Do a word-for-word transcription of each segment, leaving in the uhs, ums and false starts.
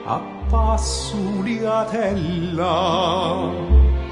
appassuliatella.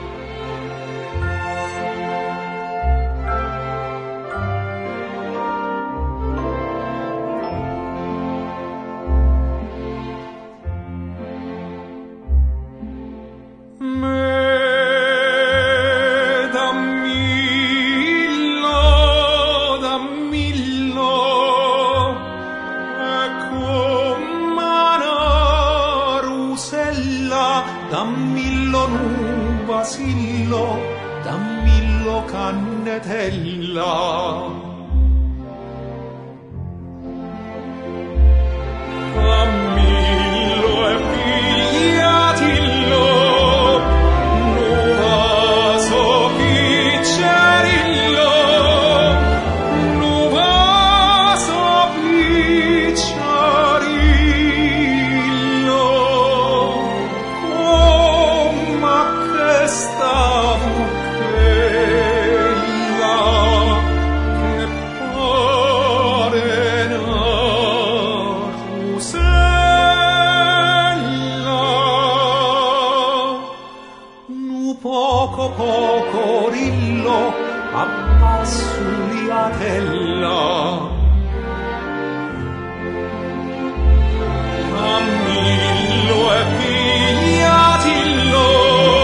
Dammillo nuvasillo, dammillo cannetella. Dammillo e pigliatillo, nuvaso piccerillo, nuvaso piccerillo. Poco poco rillo appassuliatella. Dammillo e pigliatillo,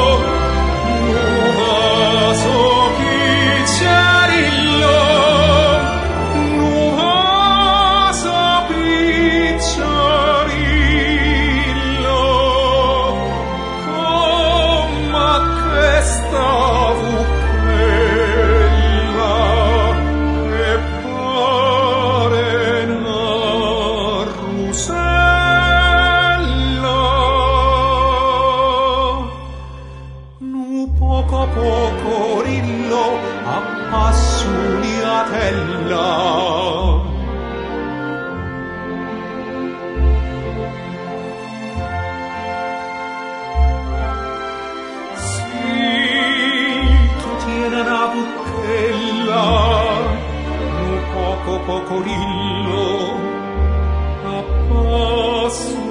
nuvaso piccerillo, nuvaso piccerillo. Come questa vucchella che pare una rusella. Nu poco poco rillo appassuliatella. Una bucchella, un poco poco rillo, appassu